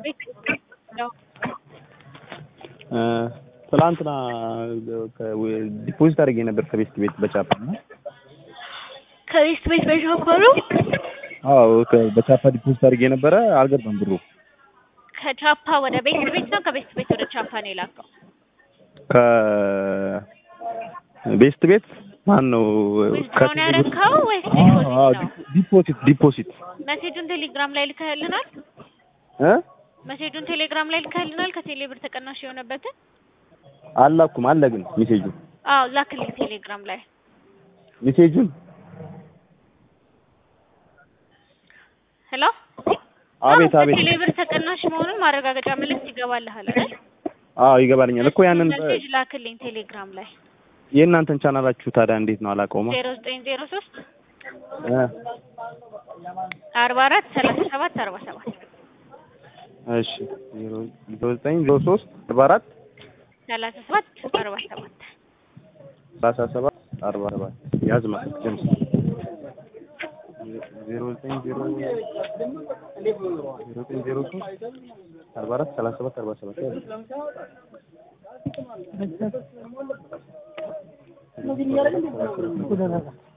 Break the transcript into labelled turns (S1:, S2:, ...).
S1: ትላንትና ዲፖዚት አድርጌ ነበር ከቤስት ቤት በቻፓ ነው።
S2: ከቤስት ቤት በቻፓ ነው?
S1: አዎ በቻፓ ዲፖዚት አድርጌ ነበር አልገባም ብሩ።
S2: ከቻፓ ወደ ቤስት ቤት ነው ከቤስት ቤት ወደ ቻፓ ነው የላከው?
S1: ከቤስት ቤት ማን ነው
S2: ከሆነ ያረካው ወይስ
S1: ዲፖዚት?
S2: ሜሴጁን ቴሌግራም ላይ ልከህልናል? ሜሴጁን ቴሌግራም ላይ ልከህልናል? ከቴሌ ብር ተቀናሽ የሆነበትን
S1: አላኩም አለ ግን ሜሴጁ
S2: አዎ ላክልኝ ቴሌግራም ላይ
S1: ሜሴጁን።
S2: ሄሎ
S1: አቤት
S2: ቴሌ ብር ተቀናሽ መሆኑን ማረጋገጫ መልእክት ይገባልሃል አይደል?
S1: አዎ ይገባልኛል እኮ ያንን
S2: ሜሴጅ ላክልኝ ቴሌግራም ላይ።
S1: የእናንተን ቻናላችሁ ታዲያ እንዴት ነው አላውቀውም።
S2: 0903 44 37 47
S1: እሺ 0903 44
S2: 37 47
S1: 37 47 ያዝማ ጀምስ 0903 44 37 47